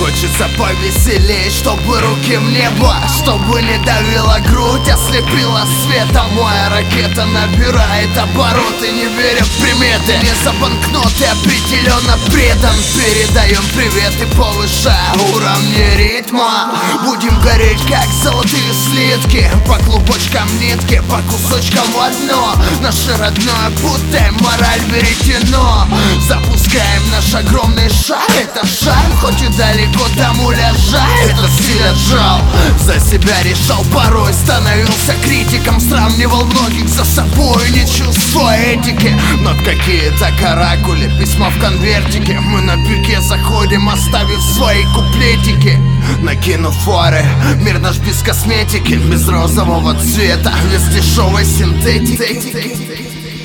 хочется повеселей, чтобы руки в небо, чтобы не давила грудь, ослепила светом. Моя ракета набирает обороты, не веря в приметы. Не за банкноты, определенно предан. Передаем привет и повышая уровни ритма. Будем гореть, как золотые слитки, по клубочкам нитки, по кусочкам в одно. Наше родное путаем, мораль веретено. Запускаем наш огромный шар. Это шар, хоть и далеко тому лежать. Это стиль отжал, за себя решал, порой становился критиком. Сравнивал многих за собой, не чувствуя этики. Но какие-то каракули, письма в конвертике. Мы на пике заходим, оставив свои куплетики. Накинув фары, мир наш без косметики, без розового цвета, без дешевой синтетики.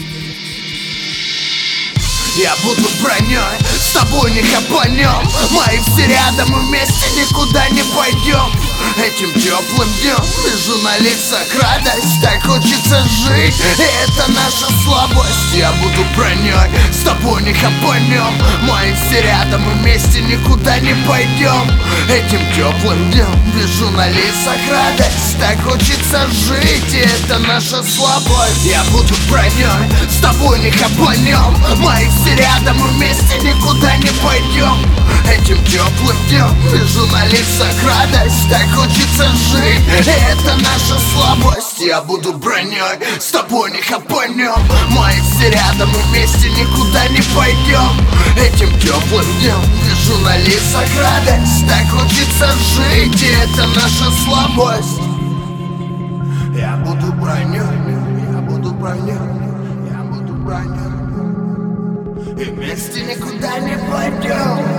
Я буду броней, с тобой не хапанем. Мои все рядом, и вместе никуда не пойдем. Этим теплым днем вижу на лицах радость. Так хочется жить, и это наша слабость. Я буду броней, с тобой не хапанем. Мои все рядом, и вместе никуда не пойдем. Этим теплым днем вижу на лицах радость. Так хочется жить, и это наша слабость. Я буду броней, с тобой не хапанем. Мои все рядом, и вместе никуда не пойдем. Этим теплым днем вижу на лицах радость. Так хочется жить, и это наша слабость. Я буду броней, с тобой не хапанем. Мои все рядом, и вместе никуда не пойдем. Этим теплым днем вижу на лицах радость. Так хочется жить, и это наша слабость. Я буду броней, я буду броней, я буду броней. И вместе никуда не пойдем.